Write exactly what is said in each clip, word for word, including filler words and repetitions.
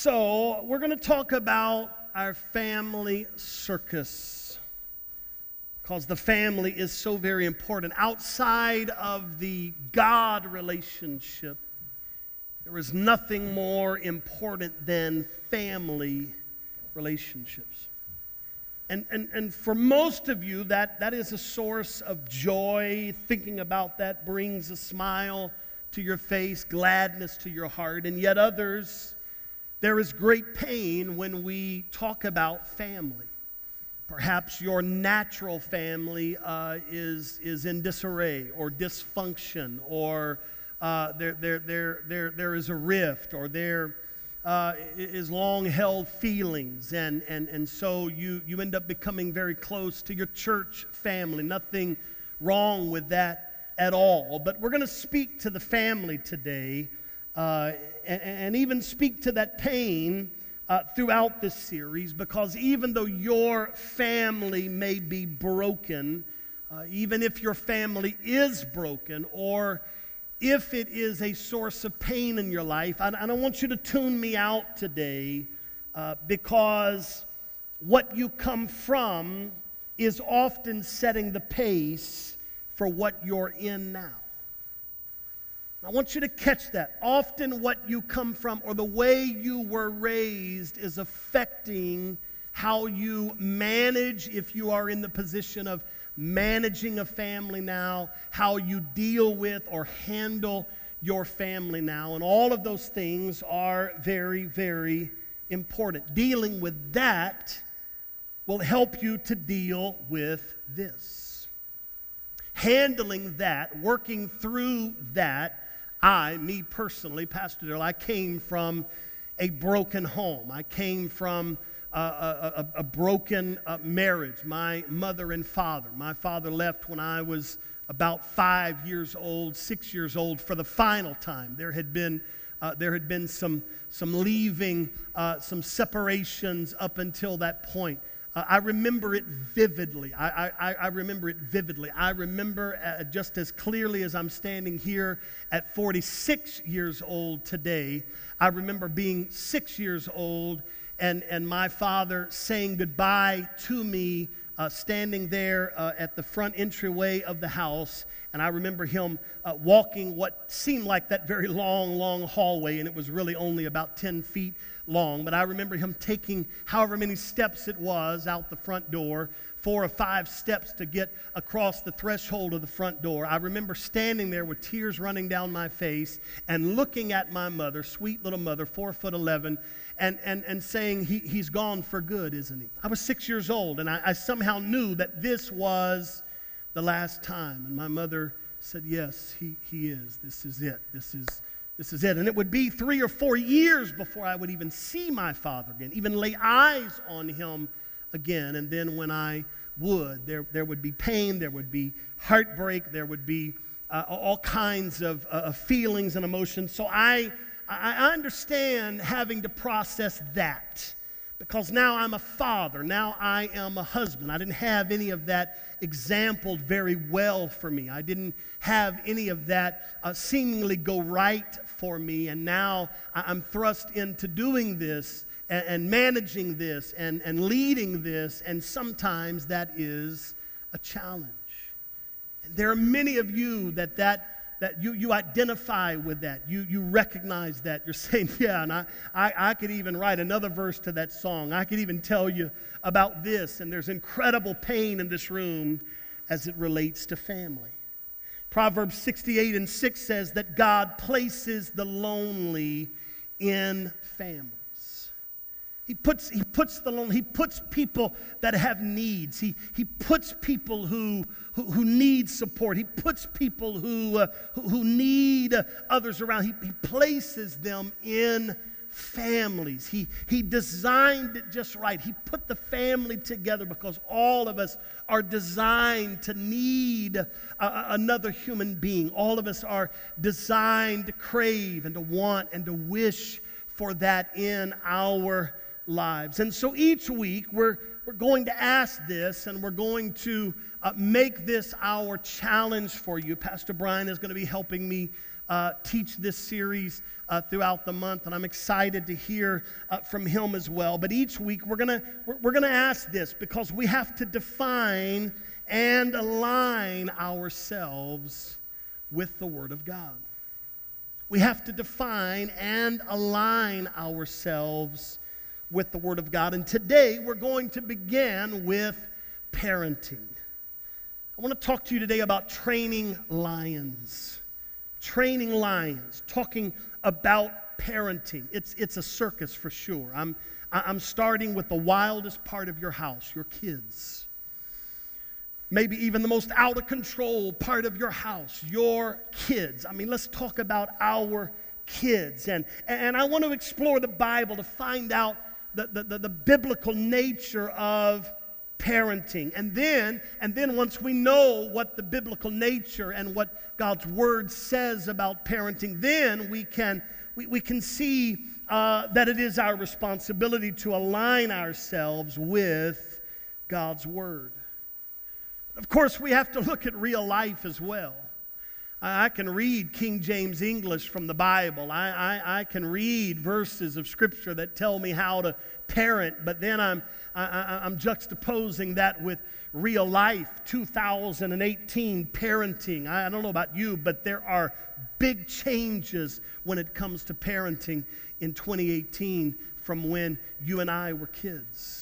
So, we're going to talk about our family circus, because the family is so very important. Outside of the God relationship, there is nothing more important than family relationships. And, and, and for most of you, that, that is a source of joy. Thinking about that brings a smile to your face, gladness to your heart. And yet others, there is great pain when we talk about family. Perhaps your natural family uh, is, is in disarray or dysfunction, or uh, there, there, there, there, there is a rift, or there uh, is long-held feelings, and, and, and so you, you end up becoming very close to your church family. Nothing wrong with that at all. But we're going to speak to the family today, uh, and, and even speak to that pain Uh, throughout this series, because even though your family may be broken, uh, even if your family is broken, or if it is a source of pain in your life, I, I don't want you to tune me out today, uh, because what you come from is often setting the pace for what you're in now. I want you to catch that. Often what you come from, or the way you were raised, is affecting how you manage, if you are in the position of managing a family now, how you deal with or handle your family now. And all of those things are very, very important. Dealing with that will help you to deal with this. Handling that, working through that. I, me personally, Pastor Darrell, I came from a broken home. I came from a, a, a, a broken uh, marriage. My mother and father. My father left when I was about five years old, six years old for the final time. There had been uh, there had been some some leaving, uh, some separations up until that point. Uh, I remember it vividly. I, I, I remember it vividly. I remember uh, just as clearly as I'm standing here at forty-six years old today. I remember being six years old and, and my father saying goodbye to me, uh, standing there uh, at the front entryway of the house. And I remember him uh, walking what seemed like that very long, long hallway, and it was really only about ten feet long. But I remember him taking however many steps it was out the front door, four or five steps to get across the threshold of the front door. I remember standing there with tears running down my face and looking at my mother, sweet little mother, four foot eleven, and, and, and saying, he, he's gone for good, isn't he? I was six years old, and I, I somehow knew that this was the last time. And my mother said, yes, he, he is. This is it. This is This is it. And it would be three or four years before I would even see my father again, even lay eyes on him again. And then when I would, there, there would be pain, there would be heartbreak, there would be uh, all kinds of uh, feelings and emotions. So I, I understand having to process that, because now I'm a father. Now I am a husband. I didn't have any of that exampled very well for me. I didn't have any of that uh, seemingly go right for me. And now I'm thrust into doing this and, and managing this and, and leading this. And sometimes that is a challenge. And there are many of you that that that you, you identify with that. You, you recognize that. You're saying, yeah, and I, I, I could even write another verse to that song. I could even tell you about this. And there's incredible pain in this room as it relates to family. Proverbs sixty-eight and six says that God places the lonely in families. He puts, he puts the lonely, he puts people that have needs. He, he puts people who, who, who need support. He puts people who, uh, who, who need uh, others around. He, he places them in families. He, he designed it just right. He put the family together because all of us are designed to need a, a, another human being. All of us are designed to crave and to want and to wish for that in our lives. And so each week we're we're going to ask this, and we're going to uh, make this our challenge for you. Pastor Brian is going to be helping me uh, teach this series uh, throughout the month, and I'm excited to hear uh, from him as well. But each week we're gonna we're, we're gonna ask this because we have to define and align ourselves with the Word of God. We have to define and align ourselves with the Word of God. And today we're going to begin with parenting. I want to talk to you today about training lions. Training lions, talking about parenting. It's, it's a circus for sure. I'm, I'm starting with the wildest part of your house, your kids. Maybe even the most out of control part of your house, your kids. I mean, let's talk about our kids. And, and I want to explore the Bible to find out the, the, the, the biblical nature of parenting. And then, and then once we know what the biblical nature and what God's Word says about parenting, then we can, we, we can see uh, that it is our responsibility to align ourselves with God's Word. Of course, we have to look at real life as well. I can read King James English from the Bible. I, I, I can read verses of Scripture that tell me how to parent, but then I'm, I, I'm juxtaposing that with real life, two thousand eighteen parenting. I don't know about you, but there are big changes when it comes to parenting in twenty eighteen from when you and I were kids.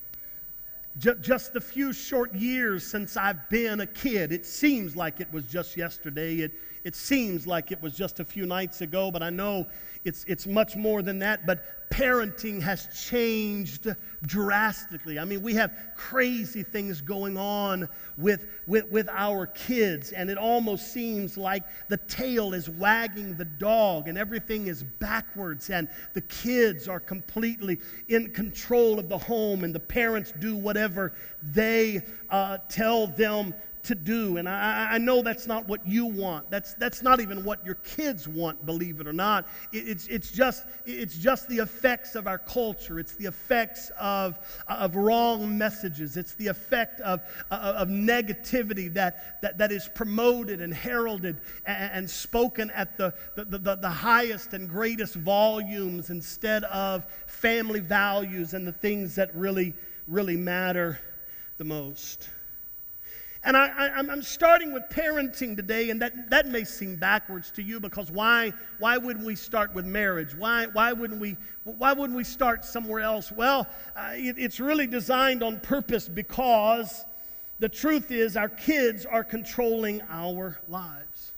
Just the few short years since I've been a kid, it seems like it was just yesterday. It, it seems like it was just a few nights ago, but I know it's, it's much more than that. But parenting has changed drastically. I mean, we have crazy things going on with, with, with our kids, and it almost seems like the tail is wagging the dog, and everything is backwards, and the kids are completely in control of the home, and the parents do whatever they uh, tell them to do. And I, I know that's not what you want. That's that's not even what your kids want, believe it or not. It, it's it's just it's just the effects of our culture. It's the effects of of wrong messages. It's the effect of of negativity that that, that is promoted and heralded and, and spoken at the the, the the highest and greatest volumes instead of family values and the things that really really matter the most. And I, I, I'm starting with parenting today, and that, that may seem backwards to you because why why wouldn't we start with marriage? Why why wouldn't we why wouldn't we start somewhere else? Well, uh, it, it's really designed on purpose because the truth is our kids are controlling our lives.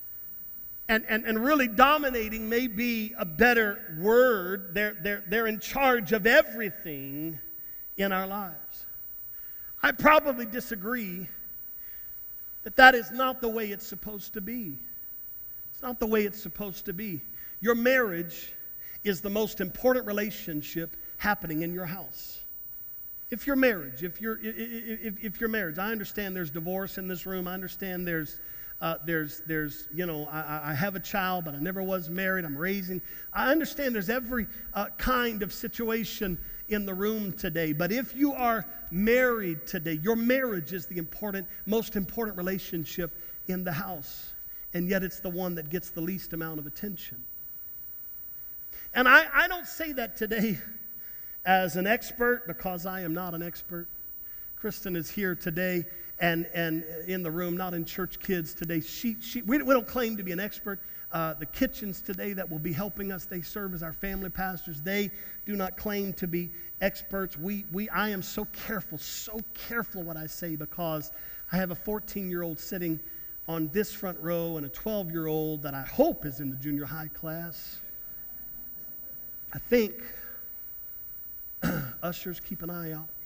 And, and, and really dominating may be a better word. They're, they're, they're in charge of everything in our lives. I probably disagree that that is not the way it's supposed to be. It's not the way it's supposed to be. Your marriage is the most important relationship happening in your house. If your marriage, if your if, if your marriage, I understand there's divorce in this room. I understand there's uh, there's there's you know I, I have a child, but I never was married. I'm raising. I understand there's every uh, kind of situation in the room today. But if you are married today, your marriage is the important, most important relationship in the house. And yet it's the one that gets the least amount of attention. And I, I don't say that today as an expert because I am not an expert. Kristen is here today and, and in the room, not in church kids today. She, she, we, we don't claim to be an expert. Uh, the kitchens today that will be helping us, they serve as our family pastors. They do not claim to be experts. We, we, I am so careful, so careful what I say because I have a fourteen-year-old sitting on this front row and a twelve-year-old that I hope is in the junior high class. I think. Ushers, keep an eye out.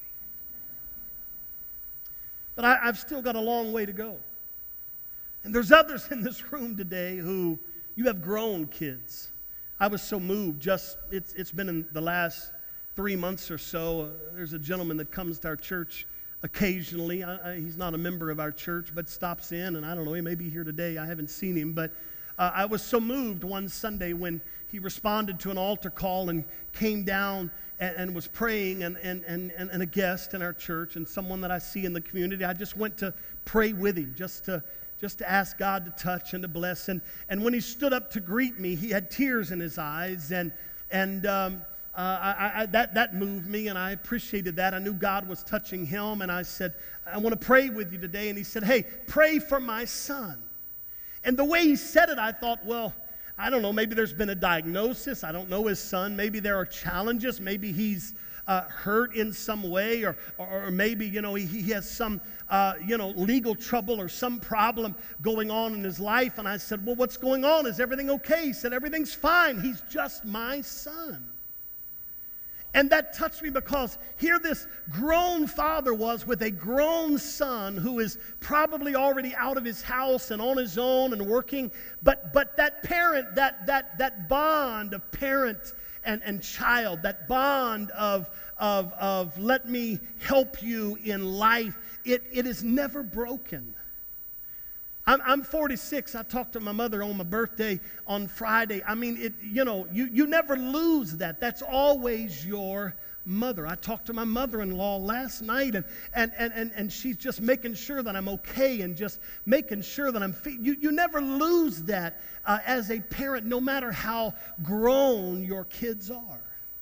But I, I've still got a long way to go. And there's others in this room today who you have grown kids. I was so moved. Just it's it's been in the last three months or so. Uh, there's a gentleman that comes to our church occasionally. I, I, he's not a member of our church, but stops in, and I don't know, he may be here today. I haven't seen him, but uh, I was so moved one Sunday when he responded to an altar call and came down and, and was praying, and, and, and, and, and a guest in our church and someone that I see in the community. I just went to pray with him, just to just to ask God to touch and to bless. And, and when he stood up to greet me, he had tears in his eyes, and, and um, uh, I, I, that, that moved me, and I appreciated that. I knew God was touching him, and I said, I want to pray with you today. And he said, hey, pray for my son. And the way he said it, I thought, well, I don't know, maybe there's been a diagnosis. I don't know his son. Maybe there are challenges. Maybe he's uh, hurt in some way, or, or, or maybe, you know, he, he has some, uh, you know, legal trouble or some problem going on in his life. And I said, well, what's going on? Is everything okay? He said, everything's fine. He's just my son. And that touched me, because here this grown father was with a grown son who is probably already out of his house and on his own and working. But but that parent, that that that bond of parent and, and child, that bond of, of, of let me help you in life, it, it is never broken. I'm, I'm forty-six. I talked to my mother on my birthday on Friday. I mean, it, you know, you, you never lose that. That's always your mother. I talked to my mother-in-law last night, and, and, and, and, and she's just making sure that I'm okay and just making sure that I'm fe- you, you never lose that uh, as a parent, no matter how grown your kids are.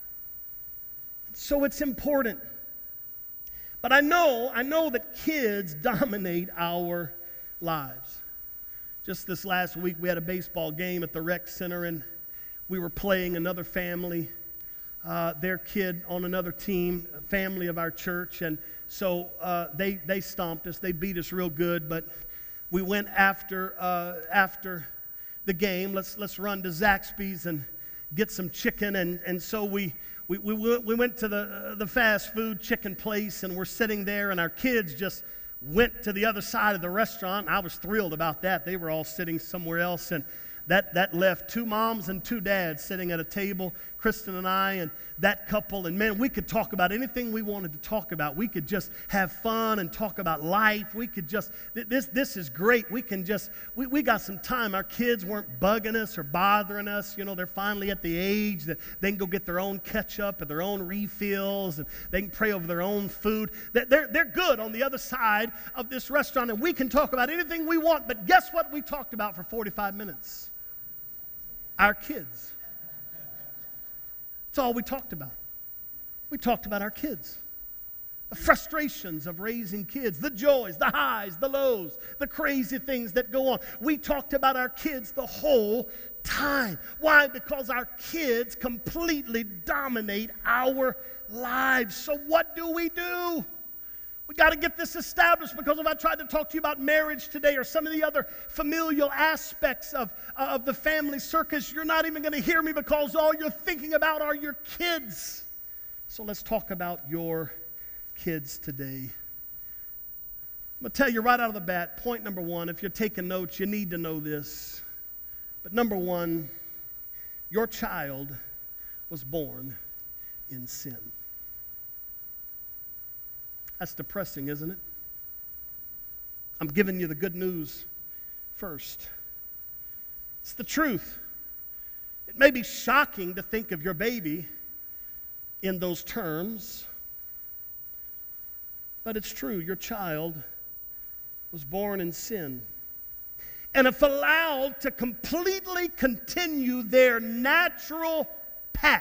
So it's important. But I know, I know that kids dominate our lives. Just this last week, we had a baseball game at the rec center, and we were playing another family, uh, their kid on another team, a family of our church, and so uh, they they stomped us. They beat us real good, but we went after uh, after the game. Let's let's run to Zaxby's and get some chicken, and and so we. We, we, we went to the, uh, the fast food chicken place, and we're sitting there, and our kids just went to the other side of the restaurant. I was thrilled about that. They were all sitting somewhere else, and that, that left two moms and two dads sitting at a table, Kristen and I, and that couple. And man, we could talk about anything we wanted to talk about. We could just have fun and talk about life. We could just, this this is great. We can just, we, we got some time. Our kids weren't bugging us or bothering us. You know, they're finally at the age that they can go get their own ketchup and their own refills, and they can pray over their own food. They're, they're good on the other side of this restaurant, and we can talk about anything we want. But guess what we talked about for forty-five minutes? Our kids. That's all we talked about. We talked about our kids. The frustrations of raising kids, the joys, the highs, the lows, the crazy things that go on. We talked about our kids the whole time. Why? Because our kids completely dominate our lives. So what do we do? We got to get this established, because if I tried to talk to you about marriage today or some of the other familial aspects of, uh, of the family circus, you're not even going to hear me, because all you're thinking about are your kids. So let's talk about your kids today. I'm going to tell you right out of the bat, point number one, if you're taking notes, you need to know this. But number one, your child was born in sin. That's depressing, isn't it? I'm giving you the good news first. It's the truth. It may be shocking to think of your baby in those terms, but it's true. Your child was born in sin. And if allowed to completely continue their natural path,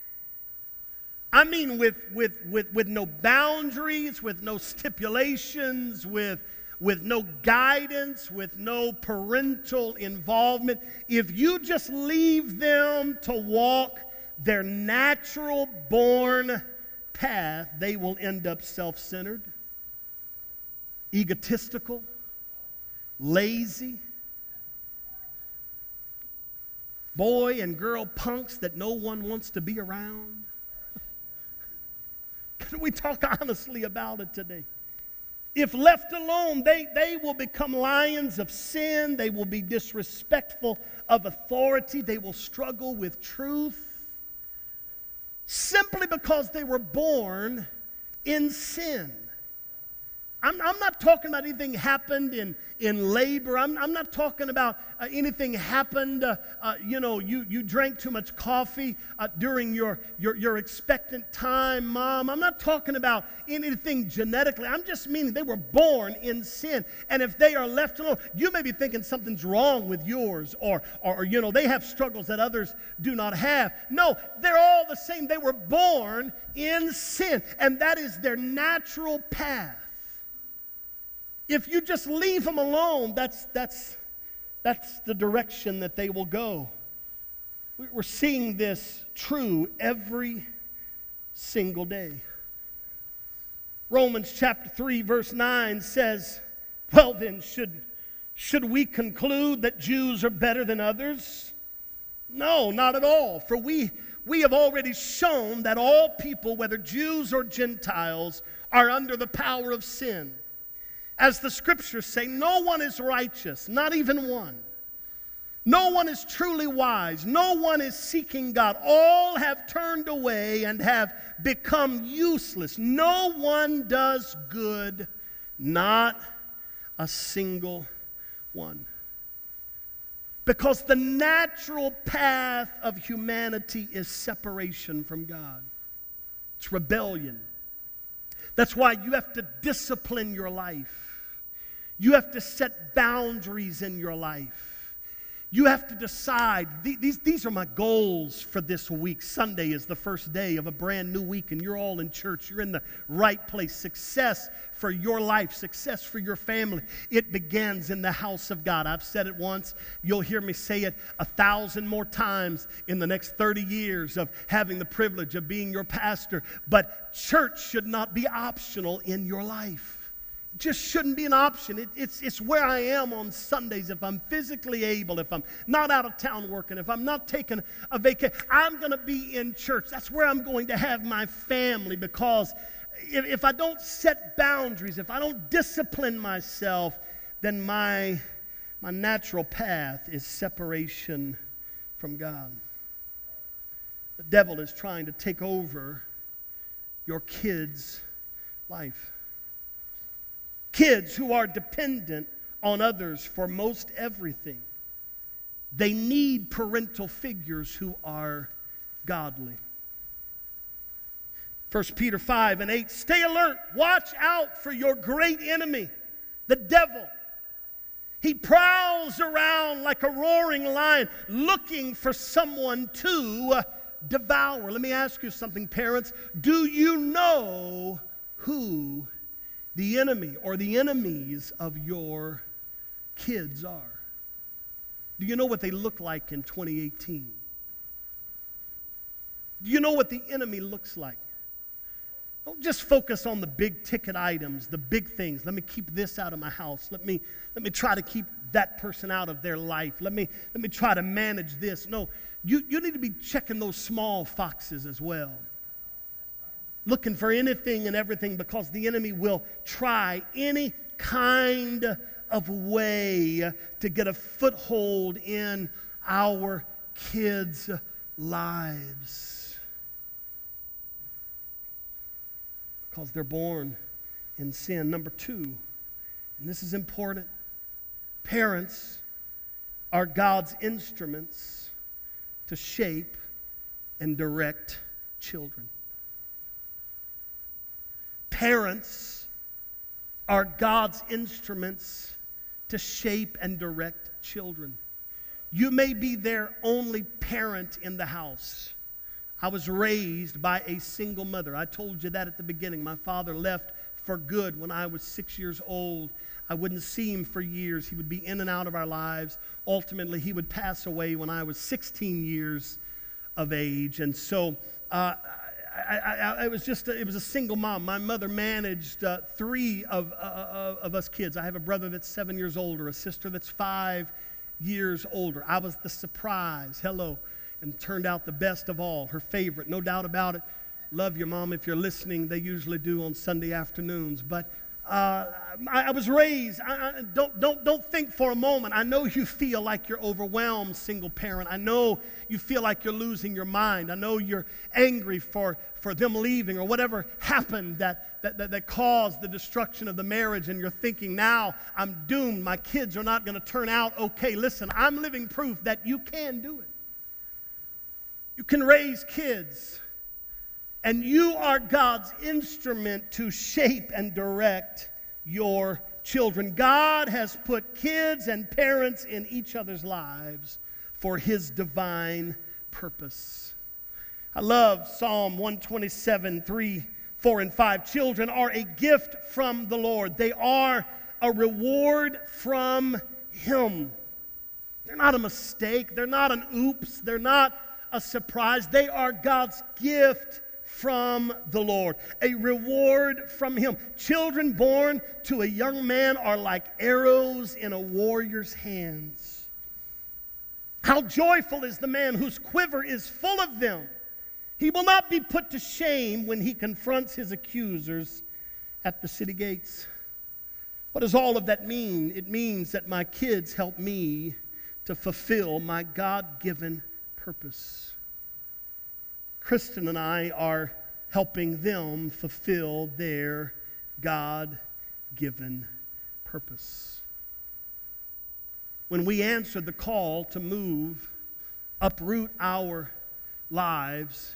I mean with, with, with, with no boundaries, with no stipulations, with, with no guidance, with no parental involvement. If you just leave them to walk their natural born path, they will end up self-centered, egotistical, lazy, boy and girl punks that no one wants to be around. Can we talk honestly about it today? If left alone, they, they will become lions of sin. They will be disrespectful of authority. They will struggle with truth, simply because they were born in sin. I'm, I'm not talking about anything happened in, in labor. I'm, I'm not talking about uh, anything happened, uh, uh, you know, you, you drank too much coffee uh, during your, your, your expectant time, Mom. I'm not talking about anything genetically. I'm just meaning they were born in sin. And if they are left alone, you may be thinking something's wrong with yours or, or, or you know, they have struggles that others do not have. No, they're all the same. They were born in sin, and that is their natural path. If you just leave them alone, that's, that's, that's the direction that they will go. We're seeing this true every single day. Romans chapter three, verse nine says, well then, should, should we conclude that Jews are better than others? No, not at all. For we, we have already shown that all people, whether Jews or Gentiles, are under the power of sin. As the scriptures say, no one is righteous, not even one. No one is truly wise. No one is seeking God. All have turned away and have become useless. No one does good, not a single one. Because the natural path of humanity is separation from God. It's rebellion. That's why you have to discipline your life. You have to set boundaries in your life. You have to decide, these, these are my goals for this week. Sunday is the first day of a brand new week, and you're all in church. You're in the right place. Success for your life, success for your family, it begins in the house of God. I've said it once. You'll hear me say it a thousand more times in the next thirty years of having the privilege of being your pastor. But church should not be optional in your life. Just shouldn't be an option. It, it's, it's where I am on Sundays. If I'm physically able, if I'm not out of town working, if I'm not taking a vacation, I'm going to be in church. That's where I'm going to have my family, because if, if I don't set boundaries, if I don't discipline myself, then my, my natural path is separation from God. The devil is trying to take over your kids' life. Kids who are dependent on others for most everything, they need parental figures who are godly. First Peter five and eight, stay alert, watch out for your great enemy, the devil. He prowls around like a roaring lion, looking for someone to devour. Let me ask you something, parents. Do you know who the enemy or the enemies of your kids are? Do you know what they look like in twenty eighteen? Do you know what the enemy looks like? Don't just focus on the big ticket items, the big things. Let me keep this out of my house. Let me, let me try to keep that person out of their life. Let me, let me try to manage this. No, you, you need to be checking those small foxes as well. Looking for anything and everything, because the enemy will try any kind of way to get a foothold in our kids' lives. Because they're born in sin. Number two, and this is important, parents are God's instruments to shape and direct children. Parents are God's instruments to shape and direct children. You may be their only parent in the house. I was raised by a single mother. I told you that at the beginning. My father left for good when I was six years old. I wouldn't see him for years. He would be in and out of our lives. Ultimately, he would pass away when I was sixteen years of age. And so uh, I, I, I, it was just a, it was a single mom. My mother managed uh, three of, uh, of us kids. I have a brother that's seven years older, a sister that's five years older. I was the surprise. Hello. And turned out the best of all, her favorite, no doubt about it. Love your mom if you're listening. They usually do on Sunday afternoons. But Uh, I, I was raised, I, I, don't, don't, don't think for a moment. I know you feel like you're overwhelmed, single parent. I know you feel like you're losing your mind. I know you're angry for, for them leaving or whatever happened that, that, that, that caused the destruction of the marriage, and you're thinking, now I'm doomed. My kids are not going to turn out okay. Listen, I'm living proof that you can do it. You can raise kids. And you are God's instrument to shape and direct your children. God has put kids and parents in each other's lives for His divine purpose. I love Psalm one twenty-seven, three, four, and five. Children are a gift from the Lord. They are a reward from Him. They're not a mistake. They're not an oops. They're not a surprise. They are God's gift from the Lord, a reward from Him. Children born to a young man are like arrows in a warrior's hands. How joyful is the man whose quiver is full of them. He will not be put to shame when he confronts his accusers at the city gates. What does all of that mean? It means that my kids help me to fulfill my God-given purpose. Kristen and I are helping them fulfill their God-given purpose. When we answered the call to move, uproot our lives,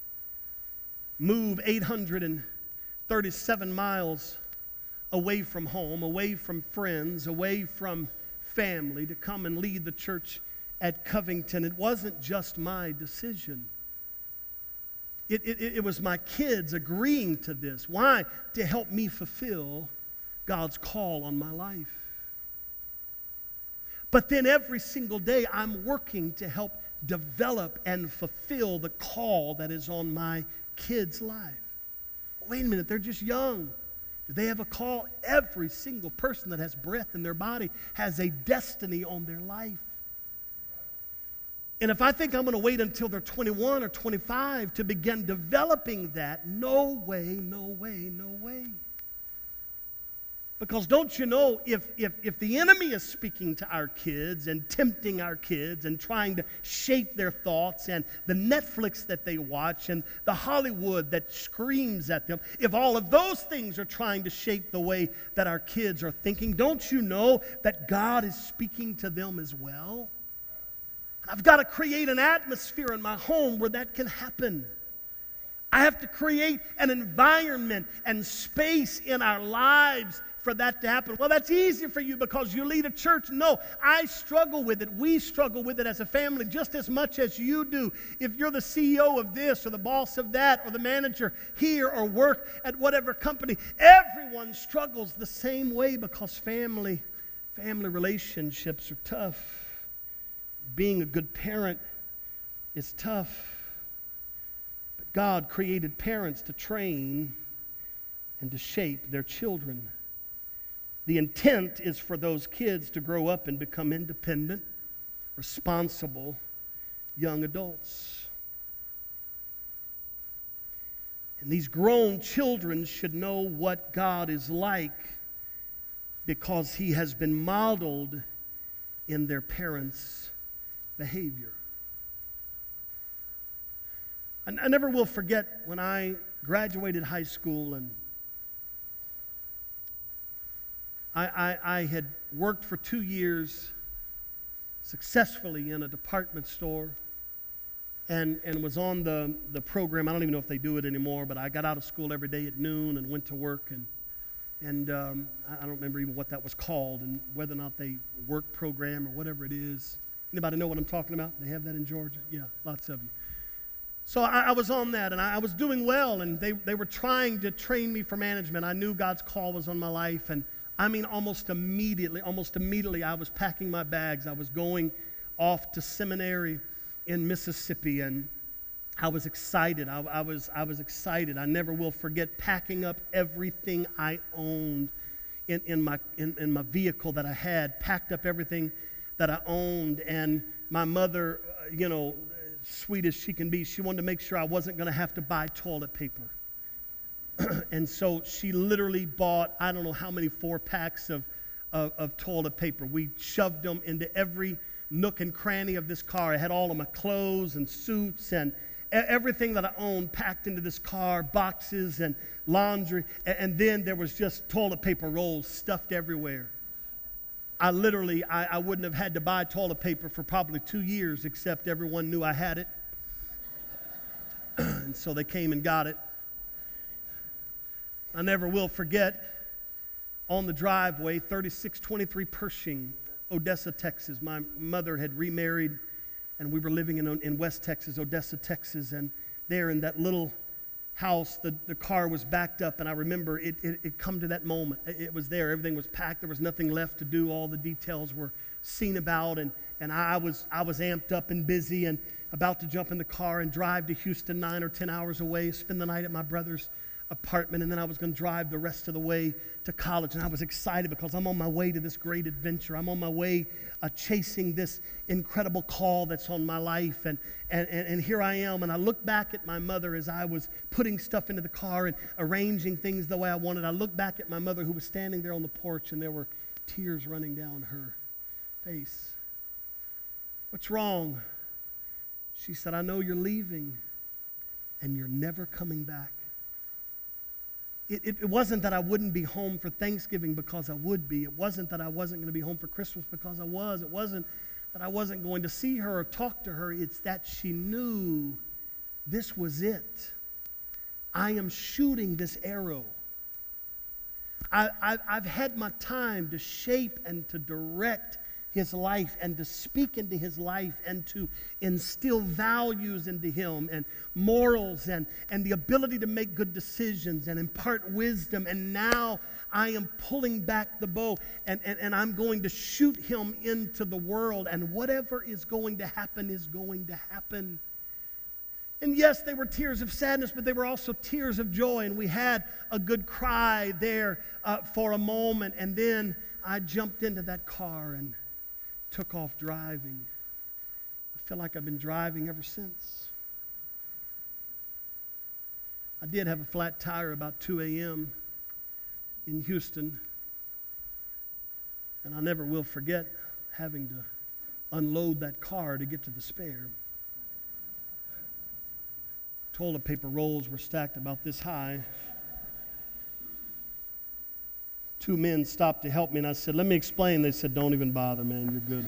move eight hundred thirty-seven miles away from home, away from friends, away from family, to come and lead the church at Covington, it wasn't just my decision. It, it, it was my kids agreeing to this. Why? To help me fulfill God's call on my life. But then every single day I'm working to help develop and fulfill the call that is on my kids' life. Wait a minute, they're just young. Do they have a call? Every single person that has breath in their body has a destiny on their life. And if I think I'm going to wait until they're twenty-one or twenty-five to begin developing that, no way, no way, no way. Because don't you know, if, if, if the enemy is speaking to our kids and tempting our kids and trying to shape their thoughts, and the Netflix that they watch and the Hollywood that screams at them, if all of those things are trying to shape the way that our kids are thinking, don't you know that God is speaking to them as well? I've got to create an atmosphere in my home where that can happen. I have to create an environment and space in our lives for that to happen. Well, that's easy for you because you lead a church. No, I struggle with it. We struggle with it as a family just as much as you do. If you're the C E O of this or the boss of that or the manager here or work at whatever company, everyone struggles the same way because family, family relationships are tough. Being a good parent is tough. But God created parents to train and to shape their children. The intent is for those kids to grow up and become independent, responsible young adults. And these grown children should know what God is like because He has been modeled in their parents' behavior. And I never will forget when I graduated high school, and I, I, I had worked for two years successfully in a department store and, and was on the, the program. I don't even know if they do it anymore, but I got out of school every day at noon and went to work, and and um, I don't remember even what that was called and whether or not they work program or whatever it is. Anybody know what I'm talking about? They have that in Georgia? Yeah, lots of you. So I, I was on that, and I, I was doing well, and they, they were trying to train me for management. I knew God's call was on my life, and I mean almost immediately, almost immediately I was packing my bags. I was going off to seminary in Mississippi, and I was excited. I, I was I was excited. I never will forget packing up everything I owned in, in, my, in, in my vehicle that I had, packed up everything that I owned, and my mother, you know, sweet as she can be, she wanted to make sure I wasn't going to have to buy toilet paper. And so she literally bought, I don't know how many four packs of, of, of toilet paper. We shoved them into every nook and cranny of this car. I had all of my clothes and suits and everything that I owned packed into this car, boxes and laundry. And then there was just toilet paper rolls stuffed everywhere. I literally, I, I wouldn't have had to buy toilet paper for probably two years, except everyone knew I had it. And so they came and got it. I never will forget, on the driveway, thirty-six twenty-three Pershing, Odessa, Texas. My mother had remarried, and we were living in, in West Texas, Odessa, Texas. And there in that little house, the, the car was backed up, and I remember it, it, it come to that moment. It, it was there. Everything was packed. There was nothing left to do. All the details were seen about, and, and I was I was amped up and busy and about to jump in the car and drive to Houston, nine or ten hours away, spend the night at my brother's apartment, and then I was going to drive the rest of the way to college. And I was excited because I'm on my way to this great adventure. I'm on my way uh, chasing this incredible call that's on my life. And, and, and, and here I am, and I look back at my mother as I was putting stuff into the car and arranging things the way I wanted. I look back at my mother who was standing there on the porch, and there were tears running down her face. What's wrong? She said, I know you're leaving, and you're never coming back. It, it, it wasn't that I wouldn't be home for Thanksgiving because I would be. It wasn't that I wasn't going to be home for Christmas because I was. It wasn't that I wasn't going to see her or talk to her. It's that she knew this was it. I am shooting this arrow. I, I, I've had my time to shape and to direct his life and to speak into his life and to instill values into him and morals and, and the ability to make good decisions and impart wisdom. And now I am pulling back the bow and, and, and I'm going to shoot him into the world. And whatever is going to happen is going to happen. And yes, they were tears of sadness, but they were also tears of joy. And we had a good cry there uh, for a moment. And then I jumped into that car and took off driving. I feel like I've been driving ever since. I did have a flat tire about two a.m. in Houston, and I never will forget having to unload that car to get to the spare. Toilet paper rolls were stacked about this high. Two men stopped to help me, and I said, let me explain. They said, don't even bother, man, you're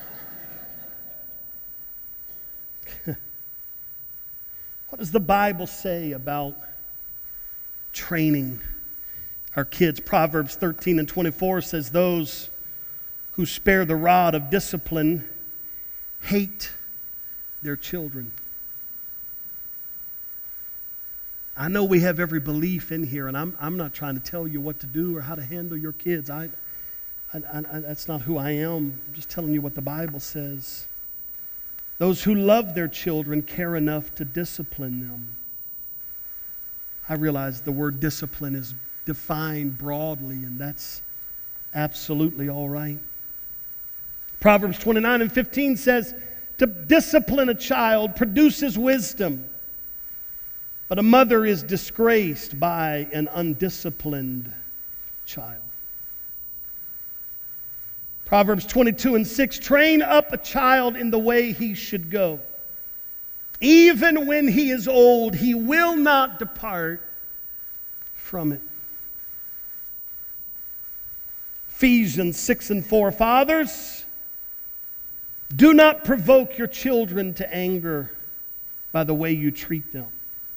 good. What does the Bible say about training our kids? Proverbs thirteen and twenty-four says, those who spare the rod of discipline hate their children. I know we have every belief in here, and I'm I'm not trying to tell you what to do or how to handle your kids. I, I, I, that's not who I am. I'm just telling you what the Bible says. Those who love their children care enough to discipline them. I realize the word discipline is defined broadly, and that's absolutely all right. Proverbs twenty-nine and fifteen says, to discipline a child produces wisdom, but a mother is disgraced by an undisciplined child. Proverbs twenty-two and six, train up a child in the way he should go. Even when he is old, he will not depart from it. Ephesians six and four, fathers, do not provoke your children to anger by the way you treat them.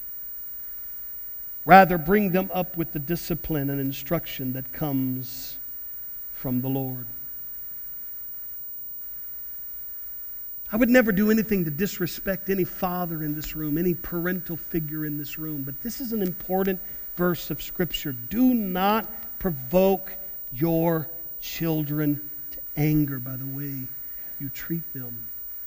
Rather, bring them up with the discipline and instruction that comes from the Lord. I would never do anything to disrespect any father in this room, any parental figure in this room, but this is an important verse of Scripture. Do not provoke your children to anger by the way you treat them.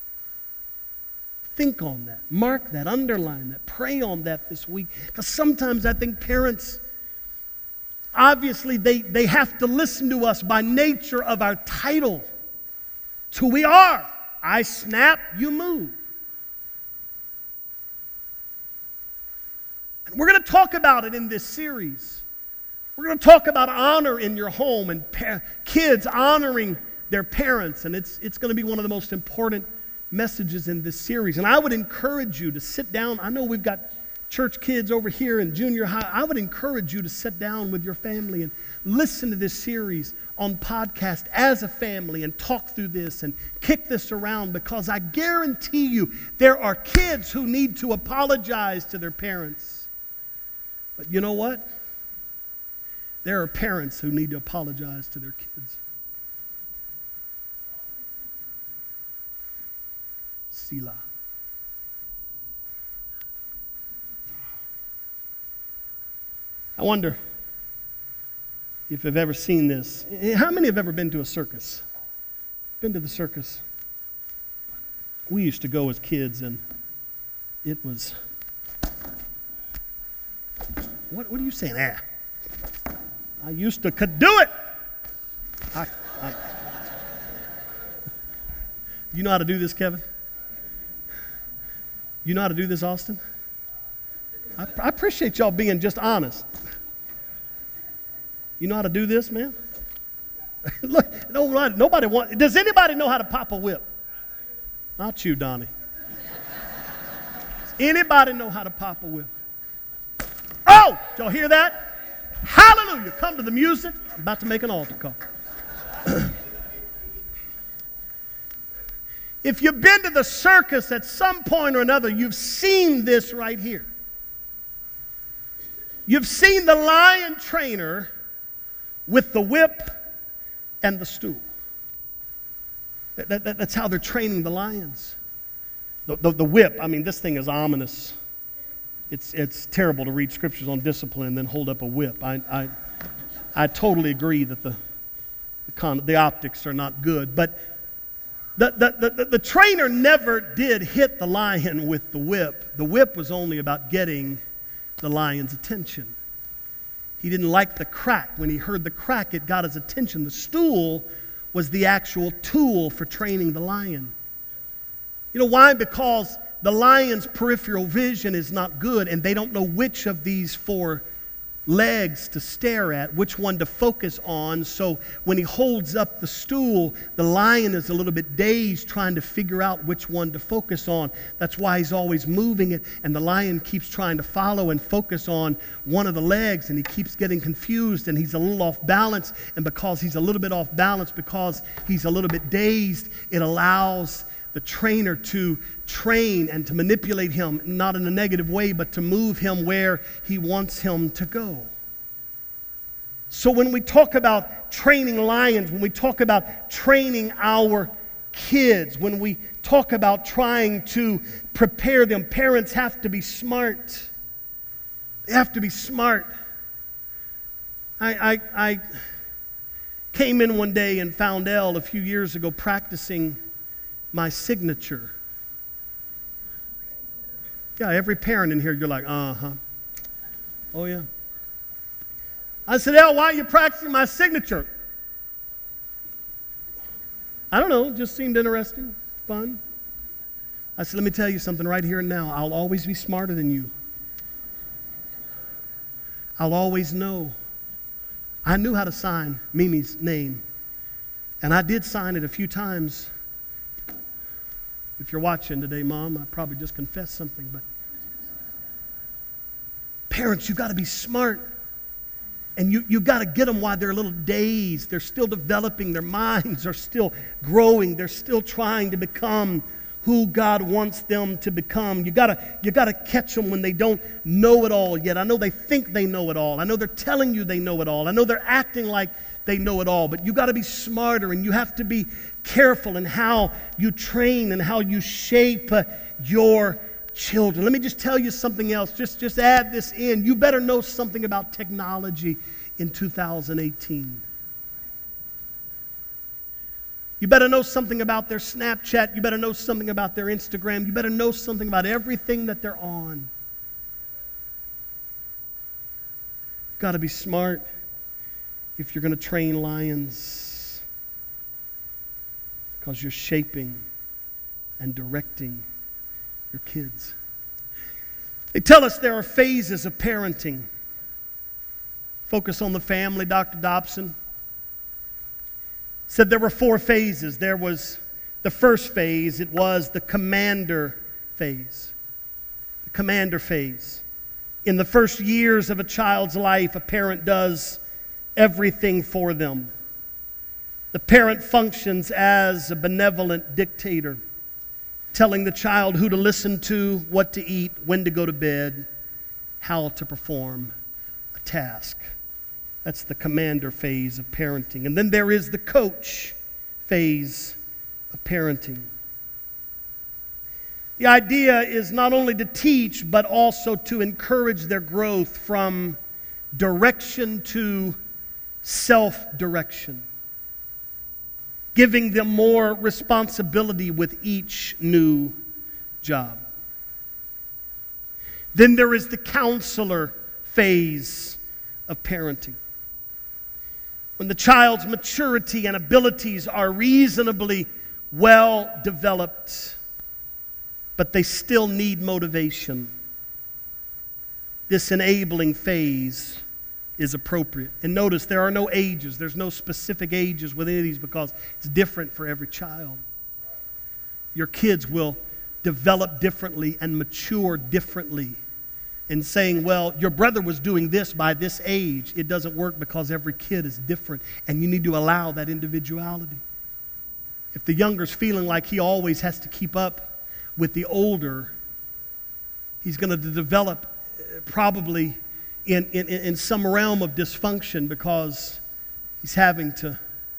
Think on that. Mark that. Underline that. Pray on that this week. Because sometimes I think parents, obviously they, they have to listen to us by nature of our title. It's who we are. I snap, you move. And we're going to talk about it in this series. We're going to talk about honor in your home and pa- kids honoring their parents. And it's, it's going to be one of the most important messages in this series. And I would encourage you to sit down. I know we've got church kids over here in junior high. I would encourage you to sit down with your family and listen to this series on podcast as a family and talk through this and kick this around, because I guarantee you there are kids who need to apologize to their parents. But you know what? There are parents who need to apologize to their kids. Selah. I wonder if you've ever seen this. How many have ever been to a circus? Been to the circus? We used to go as kids, and it was... What, what are you saying? Ah. I used to could do it. I, I, you know how to do this, Kevin? You know how to do this, Austin? I, I appreciate y'all being just honest. You know how to do this, man? Look, nobody, nobody want, does anybody know how to pop a whip? Not you, Donnie. Does anybody know how to pop a whip? Oh, did y'all hear that? Hallelujah. Come to the music. I'm about to make an altar call. If you've been to the circus at some point or another, you've seen this right here. You've seen the lion trainer with the whip and the stool. That, that, that's how they're training the lions. The, the, the whip, I mean, this thing is ominous. It's, it's terrible to read scriptures on discipline and then hold up a whip. I, I, I totally agree that the, the, con, the optics are not good. But the, the, the, the trainer never did hit the lion with the whip. The whip was only about getting the lion's attention. He didn't like the crack. When he heard the crack, it got his attention. The stool was the actual tool for training the lion. You know why? Because the lion's peripheral vision is not good, and they don't know which of these four legs to stare at, which one to focus on. So when he holds up the stool, the lion is a little bit dazed trying to figure out which one to focus on. That's why he's always moving it, and the lion keeps trying to follow and focus on one of the legs, and he keeps getting confused, and he's a little off balance. And because he's a little bit off balance, because he's a little bit dazed, it allows the trainer to train and to manipulate him, not in a negative way, but to move him where he wants him to go. So when we talk about training lions, when we talk about training our kids, when we talk about trying to prepare them, parents have to be smart. They have to be smart. I, I, I came in one day and found Elle a few years ago practicing my signature. Yeah, every parent in here, you're like, uh-huh. Oh, yeah. I said, Elle, why are you practicing my signature? I don't know, it just seemed interesting, fun. I said, let me tell you something right here and now. I'll always be smarter than you. I'll always know. I knew how to sign Mimi's name, and I did sign it a few times. If you're watching today, Mom, I probably just confessed something, but parents, you've got to be smart. And you, you've got to get them while they're a little dazed. They're still developing. Their minds are still growing. They're still trying to become who God wants them to become. You gotta, you gotta catch them when they don't know it all yet. I know they think they know it all. I know they're telling you they know it all. I know they're acting like they know it all, but you got to be smarter, and you have to be careful in how you train and how you shape uh, your children. Let me just tell you something else. Just, just add this in. You better know something about technology in two thousand eighteen. You better know something about their Snapchat. You better know something about their Instagram. You better know something about everything that they're on. You've got to be smart if you're going to train lions, because you're shaping and directing your kids. They tell us there are phases of parenting. Focus on the family, Doctor Dobson said there were four phases. There was the first phase, it was the commander phase. The commander phase. In the first years of a child's life, a parent does everything for them. The parent functions as a benevolent dictator, telling the child who to listen to, what to eat, when to go to bed, how to perform a task. That's the commander phase of parenting. And then there is the coach phase of parenting. The idea is not only to teach, but also to encourage their growth from direction to self-direction, giving them more responsibility with each new job. Then there is the counselor phase of parenting. When the child's maturity and abilities are reasonably well developed, but they still need motivation, this enabling phase is appropriate. And notice there are no ages. There's no specific ages with any of these because it's different for every child. Your kids will develop differently and mature differently. In saying, well, your brother was doing this by this age, it doesn't work because every kid is different and you need to allow that individuality. If the younger's feeling like he always has to keep up with the older, he's going to develop probably in, in, in some realm of dysfunction because he's having to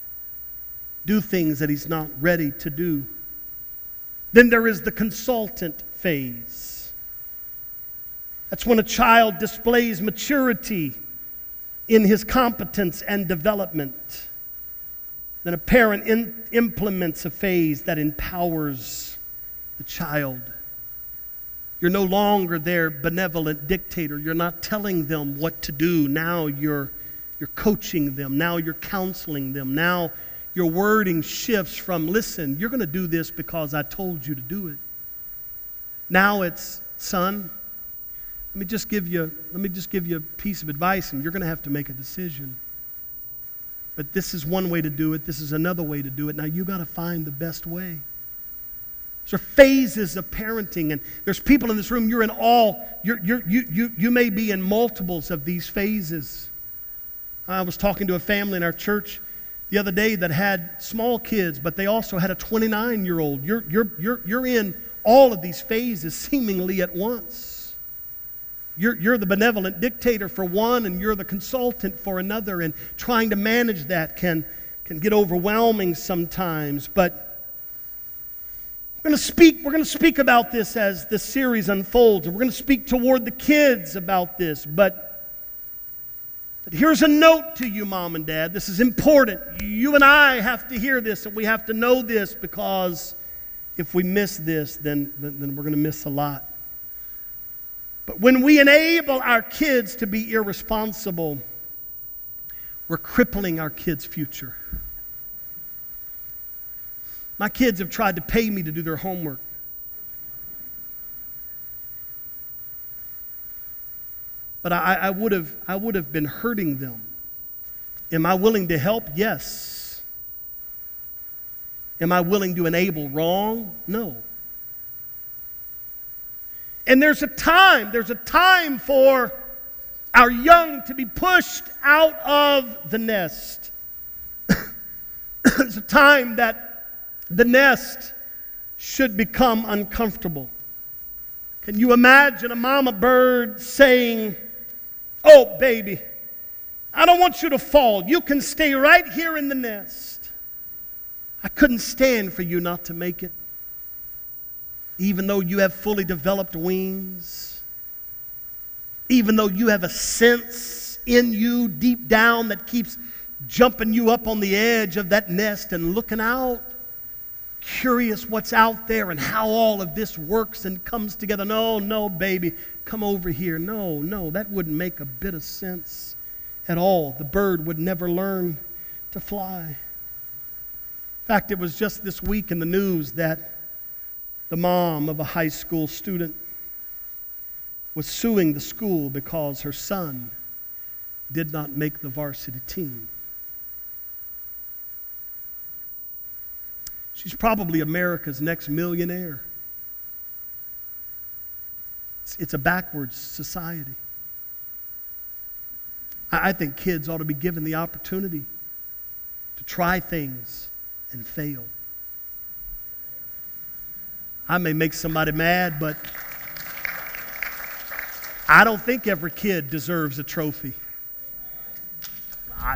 do things that he's not ready to do. Then there is the consultant phase. That's when a child displays maturity in his competence and development. Then a parent in, implements a phase that empowers the child. You're no longer their benevolent dictator. You're not telling them what to do. Now you're, you're coaching them. Now you're counseling them. Now your wording shifts from, listen, you're going to do this because I told you to do it. Now it's, son, let me just give you, let me just give you a piece of advice, and you're going to have to make a decision. But this is one way to do it. This is another way to do it. Now you got to find the best way. There are phases of parenting, and there's people in this room, you're in all, you're, you're, you, you, you may be in multiples of these phases. I was talking to a family in our church the other day that had small kids, but they also had a twenty-nine-year-old. You're, you're, you're, you're in all of these phases seemingly at once. You're, you're the benevolent dictator for one, and you're the consultant for another, and trying to manage that can, can get overwhelming sometimes, but We're going to speak, we're going to speak about this as this series unfolds. And we're going to speak toward the kids about this. But, but here's a note to you, Mom and Dad. This is important. You and I have to hear this, and we have to know this, because if we miss this, then, then, then we're going to miss a lot. But when we enable our kids to be irresponsible, we're crippling our kids' future. My kids have tried to pay me to do their homework. But I, I would have, I would have been hurting them. Am I willing to help? Yes. Am I willing to enable wrong? No. And there's a time, there's a time for our young to be pushed out of the nest. There's a time that the nest should become uncomfortable. Can you imagine a mama bird saying, "Oh, baby, I don't want you to fall. You can stay right here in the nest. I couldn't stand for you not to make it, even though you have fully developed wings, even though you have a sense in you deep down that keeps jumping you up on the edge of that nest and looking out, curious what's out there and how all of this works and comes together. No, no, baby, come over here. No, no, that wouldn't make a bit of sense at all. The bird would never learn to fly." In fact, it was just this week in the news that the mom of a high school student was suing the school because her son did not make the varsity team. She's probably America's next millionaire. It's, it's a backwards society. I, I think kids ought to be given the opportunity to try things and fail. I may make somebody mad, but I don't think every kid deserves a trophy. I,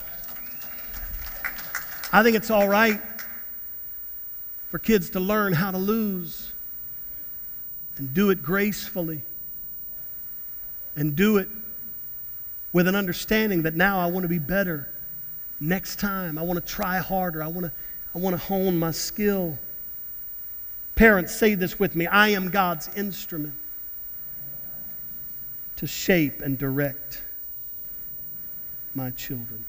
I think it's all right for kids to learn how to lose and do it gracefully and do it with an understanding that now I want to be better next time. I want to try harder. I want to, I want to hone my skill. Parents, say this with me. I am God's instrument to shape and direct my children.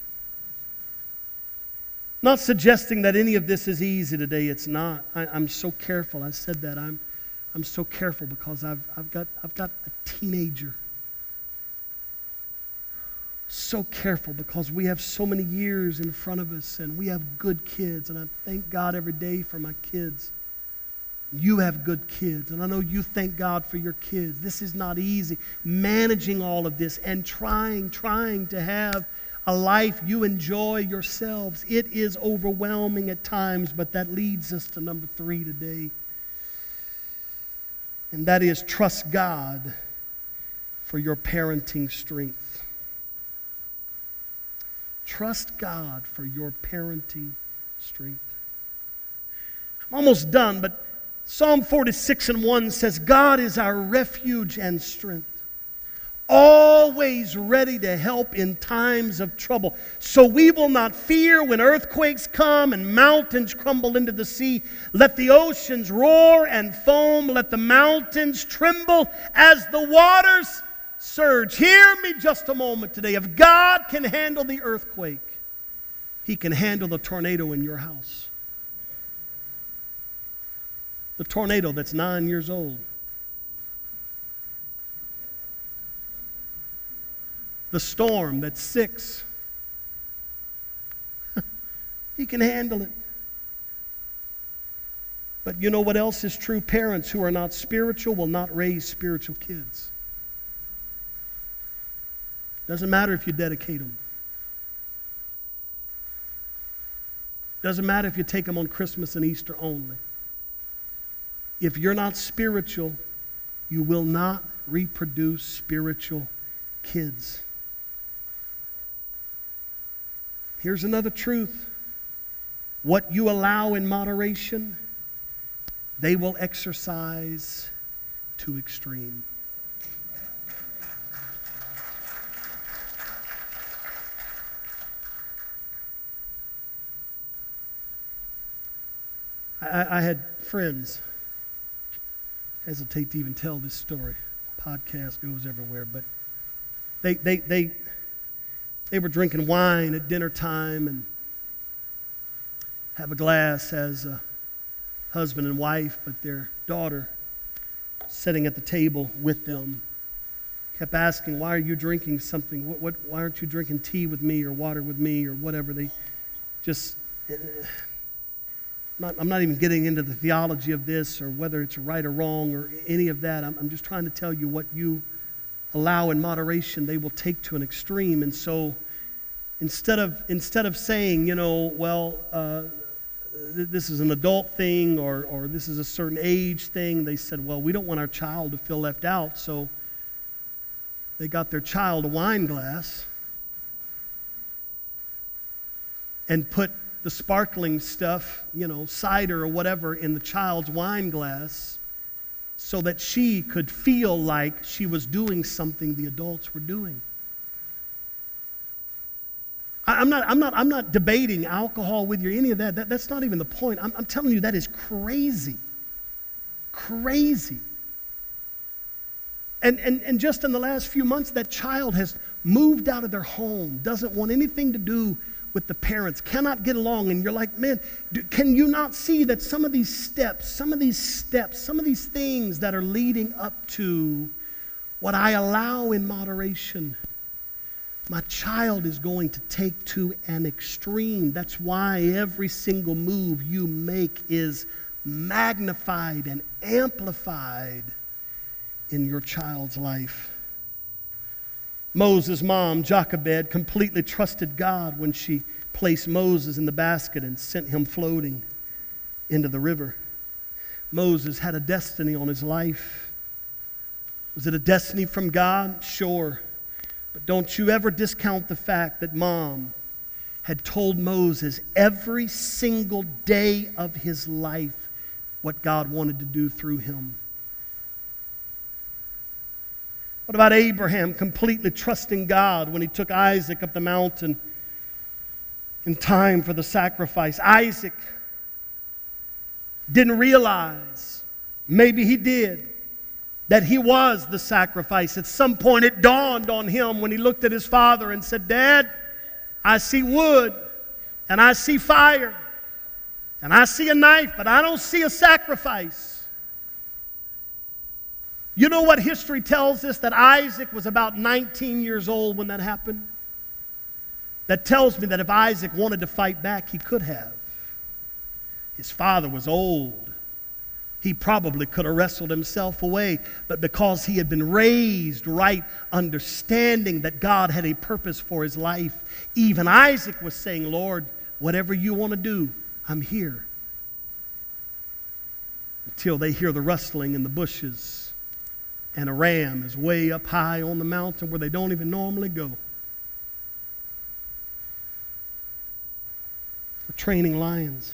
Not suggesting that any of this is easy today. It's not. I, I'm so careful. I said that. I'm, I'm so careful because I've, I've, got, I've got a teenager. So careful because we have so many years in front of us and we have good kids. And I thank God every day for my kids. You have good kids, and I know you thank God for your kids. This is not easy. Managing all of this and trying, trying to have a life you enjoy yourselves. It is overwhelming at times, but that leads us to number three today. And that is trust God for your parenting strength. Trust God for your parenting strength. I'm almost done, but Psalm forty-six and one says, God is our refuge and strength, always ready to help in times of trouble. So we will not fear when earthquakes come and mountains crumble into the sea. Let the oceans roar and foam. Let the mountains tremble as the waters surge. Hear me just a moment today. If God can handle the earthquake, He can handle the tornado in your house. The tornado that's nine years old. The storm that's six. He can handle it. But you know what else is true? Parents who are not spiritual will not raise spiritual kids. Doesn't matter if you dedicate them. Doesn't matter if you take them on Christmas and Easter only. If you're not spiritual, you will not reproduce spiritual kids. Here's another truth. What you allow in moderation, they will exercise to extreme. I, I had friends, hesitate to even tell this story. Podcast goes everywhere, but they they they they were drinking wine at dinner time and have a glass as a husband and wife, but their daughter sitting at the table with them kept asking, "Why are you drinking something? What what? Why aren't you drinking tea with me or water with me or whatever?" They just. Uh, Not, I'm not even getting into the theology of this or whether it's right or wrong or any of that. I'm, I'm just trying to tell you what you allow in moderation, they will take to an extreme. And so instead of instead of saying, you know, well, uh, th- this is an adult thing or, or this is a certain age thing, they said, well, we don't want our child to feel left out. So they got their child a wine glass and put the sparkling stuff, you know, cider or whatever, in the child's wine glass so that she could feel like she was doing something the adults were doing. I, I'm not, I'm not, I'm not debating alcohol with you or any of that. that that's not even the point. I'm, I'm telling you that is crazy. Crazy. And, and, and just in the last few months, that child has moved out of their home, doesn't want anything to do with the parents, cannot get along, and you're like, man, do, can you not see that some of these steps, some of these steps, some of these things that are leading up to What I allow in moderation, my child is going to take to an extreme. That's why every single move you make is magnified and amplified in your child's life. Moses' mom, Jochebed, completely trusted God when she placed Moses in the basket and sent him floating into the river. Moses had a destiny on his life. Was it a destiny from God? Sure. But don't you ever discount the fact that Mom had told Moses every single day of his life what God wanted to do through him. What about Abraham completely trusting God when he took Isaac up the mountain in time for the sacrifice? Isaac didn't realize, maybe he did, that he was the sacrifice. At some point it dawned on him when he looked at his father and said, Dad, I see wood and I see fire and I see a knife, but I don't see a sacrifice. You know what history tells us? That Isaac was about nineteen years old when that happened. That tells me that if Isaac wanted to fight back, he could have. His father was old. He probably could have wrestled himself away, but because he had been raised right, understanding that God had a purpose for his life, even Isaac was saying, Lord, whatever you want to do, I'm here. Until they hear the rustling in the bushes, and a ram is way up high on the mountain where they don't even normally go. We're training lions.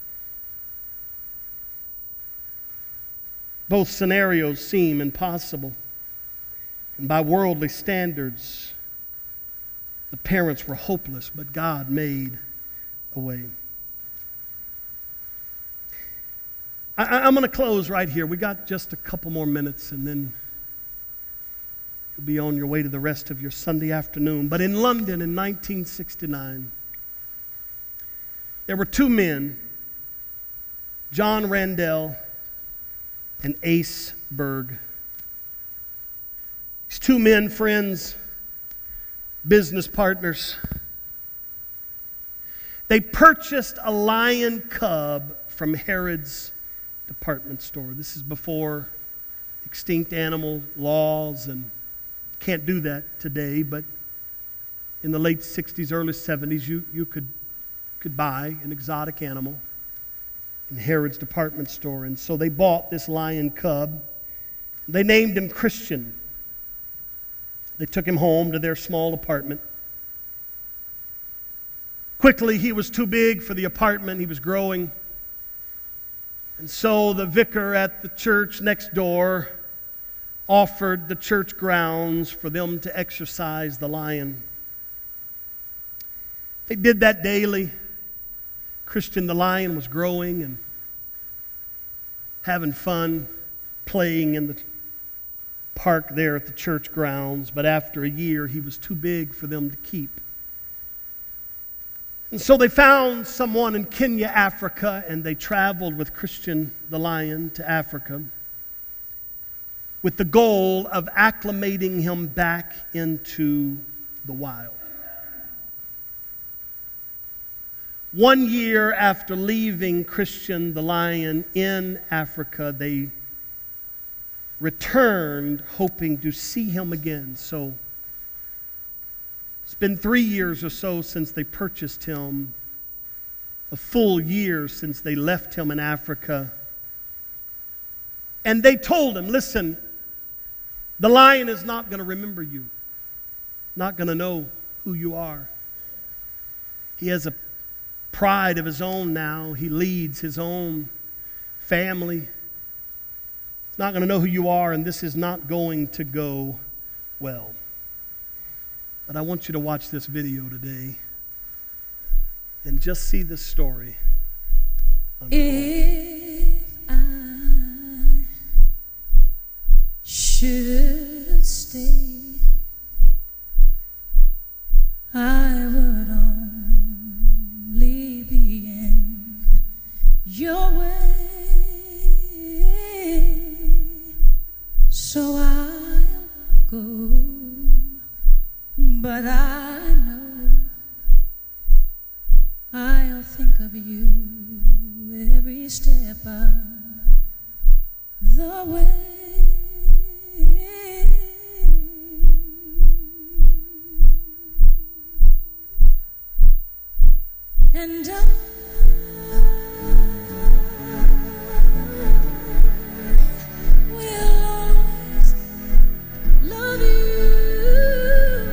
Both scenarios seem impossible. And by worldly standards, the parents were hopeless, but God made a way. I, I'm going to close right here. We got just a couple more minutes, and then you'll be on your way to the rest of your Sunday afternoon. But in London in nineteen sixty-nine, there were two men, John Randell and Ace Berg. These two men, friends, business partners, they purchased a lion cub from Harrods department store. This is before extinct animal laws, and can't do that today, but in the late sixties, early seventies, you, you could, could buy an exotic animal in Harrods department store. And so they bought this lion cub. They named him Christian. They took him home to their small apartment. Quickly, he was too big for the apartment. He was growing. And so the vicar at the church next door offered the church grounds for them to exercise the lion. They did that daily. Christian the lion was growing and having fun, playing in the park there at the church grounds. But after a year, he was too big for them to keep. And so they found someone in Kenya, Africa, and they traveled with Christian the lion to Africa with the goal of acclimating him back into the wild. One year after leaving Christian the lion in Africa, they returned hoping to see him again. So it's been three years or so since they purchased him, a full year since they left him in Africa. And they told him, listen, the lion is not going to remember you, not going to know who you are. He has a pride of his own now. He leads his own family. He's not going to know who you are, and this is not going to go well. But I want you to watch this video today and just see this story unfold. If I should stay, I would only be in your way. So I'll but I know I'll think of you every step of the way. And I will always love you.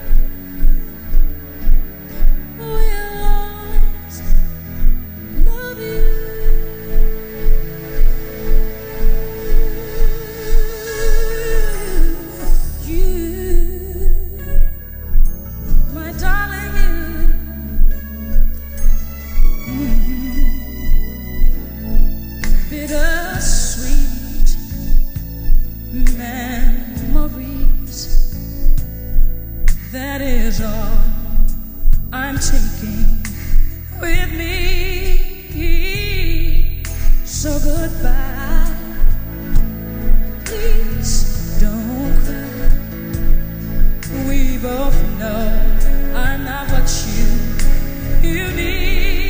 Will always love you. You, my darling, you. Bittersweet memories, that is all I'm taking with me. So goodbye, please don't cry. We both know I'm not what you, you need.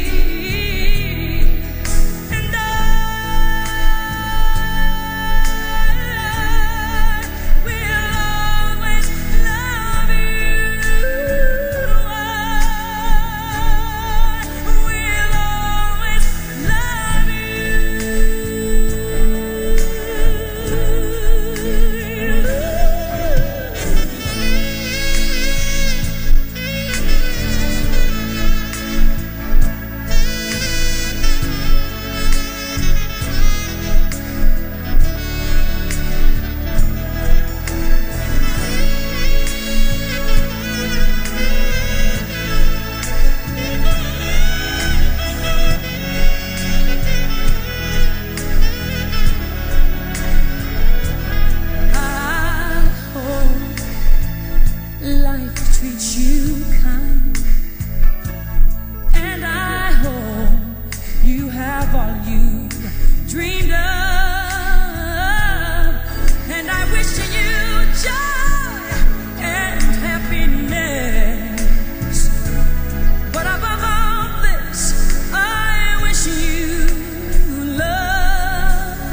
Treat you kind, and I hope you have all you dreamed of, and I wish you joy and happiness. But above all this, I wish you love.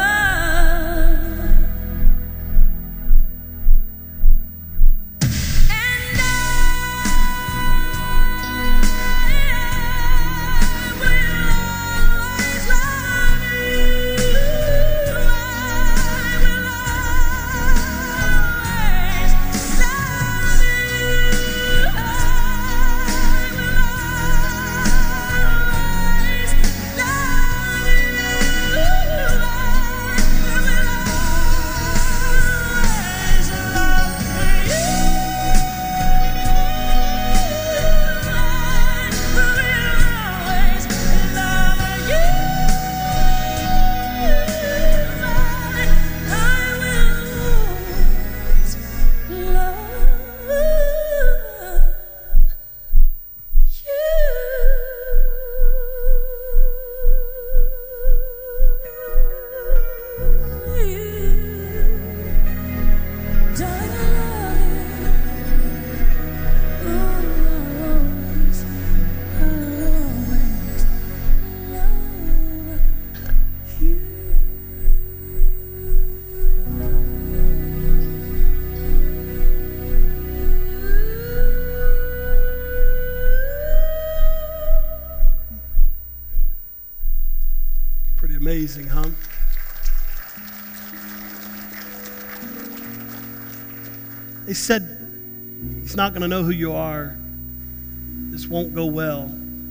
Pretty amazing, huh? They said, he's not going to know who you are. This won't go well.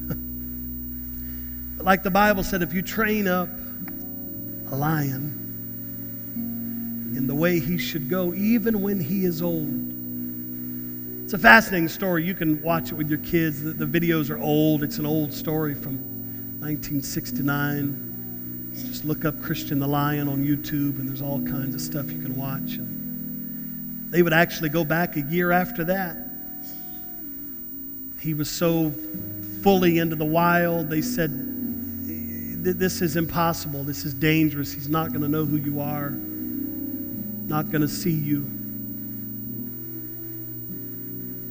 But like the Bible said, if you train up a lion in the way he should go, even when he is old. It's a fascinating story. You can watch it with your kids. The, the videos are old. It's an old story from nineteen sixty-nine. Just look up Christian the Lion on YouTube, and there's all kinds of stuff you can watch. And they would actually go back a year after that. He was so fully into the wild, they said, this is impossible. This is dangerous. He's not going to know who you are, not going to see you.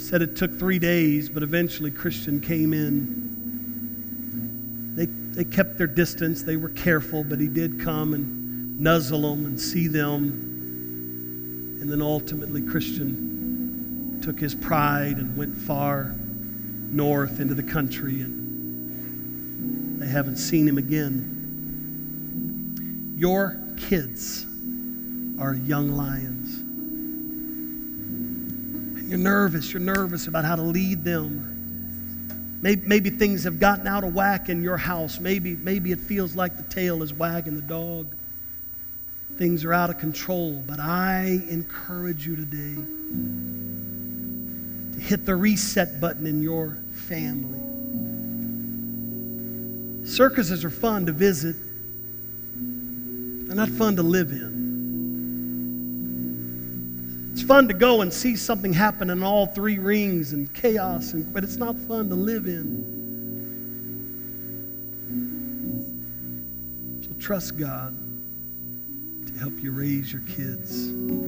Said it took three days, but eventually Christian came in. They, they kept their distance. They were careful, but he did come and nuzzle them and see them. And then ultimately Christian took his pride and went far north into the country, and they haven't seen him again. Your kids are young lions. And you're nervous. You're nervous about how to lead them. Maybe, maybe things have gotten out of whack in your house. Maybe, maybe it feels like the tail is wagging the dog. Things are out of control. But I encourage you today to hit the reset button in your family. Circuses are fun to visit. They're not fun to live in. It's fun to go and see something happen in all three rings and chaos, and, but it's not fun to live in. So trust God to help you raise your kids.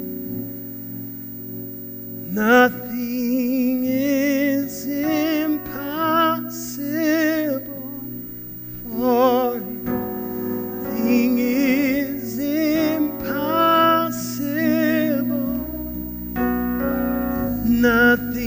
Nothing is impossible for you. Nothing is impossible. Nothing